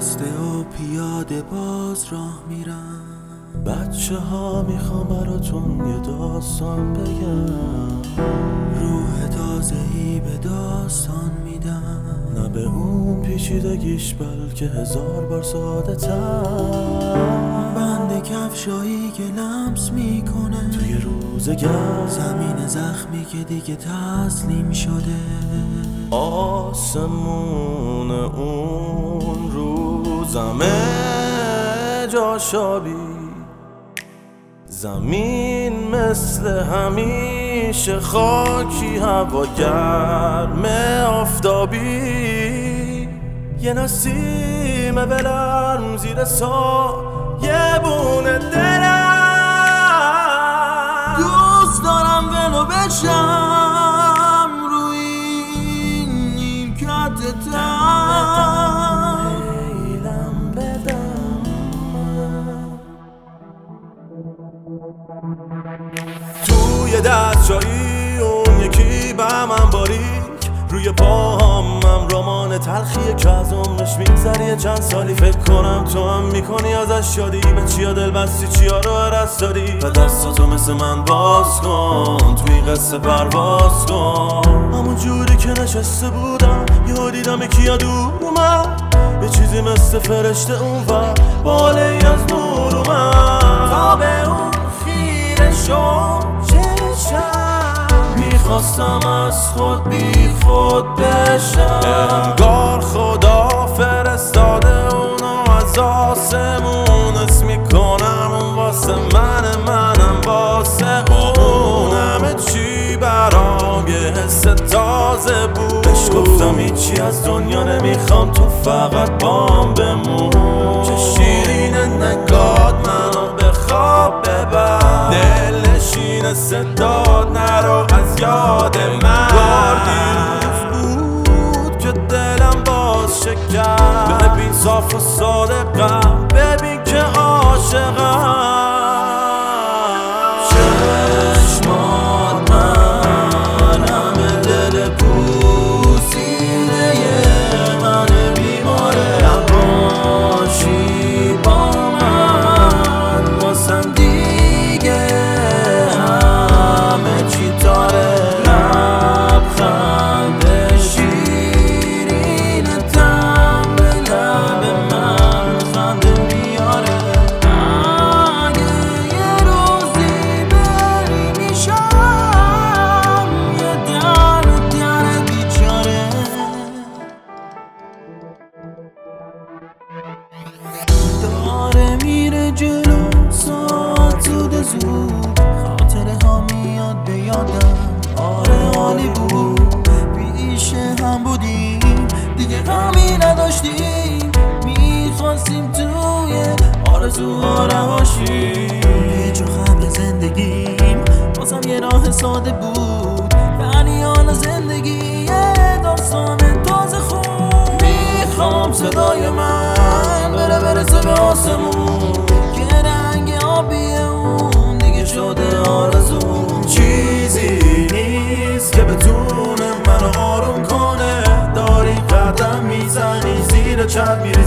بسته و پیاده باز راه میرم. بچه ها میخوام براتون یه داستان بگم، روح تازه‌ای به داستان میدم. نه به اون پیچیدگیش بلکه 1000 بار ساده تر. بند کفشایی که لمس میکنه توی روز گرم، زمین زخمی که دیگه تسلیم شده. آسمون اون روزمه جاشابی، زمین مثل همیشه خاکی، هوا گرم آفتابی. یه نسیم ولرم زیر سایه بونه دلم. دوست دارم ولو بشم روی این نیمکت تن، میلم بدم. توی دستشایی اون یکی به من باریک، روی پاهام رمان تلخیه که از عمرش میگذری. چند سالی فکر کنم تو هم میکنی ازش شادی، به چیا دل بستی چیا رو عرض داری، و دستاتو مثل من باز کن توی قصه پرواز کن. همون جوری که نشسته بودم یهو دیدم یکی‌ها دور اومد، یه چیزی مثل فرشته اون و باله از نور اومد. تا به اون خیره شد میخواستم از خود بی خود بشم، انگار خدا فرستاده اونو از آسمون. اسم میکنم اون واسه منم واسه اون. همه چی برام یه حس تازه بود. بهش گفتم هیچی از دنیا نمیخوام، تو فقط بام بمون. چه شیرینه نگات منو به خواب ببر، دلنشین صدات نرو از یاد من. دیروز بود که دلم باز شکر، ببین صاف و صادقم، ببین که عاشقم. چشمات من همه دل پوسیده من بیماره. نباشی با من واسم دیگه همه چی تاره. لبخند شیرین تم به لب من خنده میاره. اگه یه روزی بری میشم یه در بیچاره. داره میره جلو ساعت زود، خاطره ها میاد به یادم. آره عالی بود پیش هم بودیم، دیگه غمی نداشتیم. میخواستیم توی آرزوها رواشیم. یه جو خبر زندگیم بازم یه راه ساده بود، ولی حالا زندگی یه داستان تازه خوب. میخوام صدای من برسه به آسمون، که رنگ آبی اون دیگه شده آرزون. چیزی نیست که بتونه منو آروم کنه، داری قدم میزنی زیر چت میری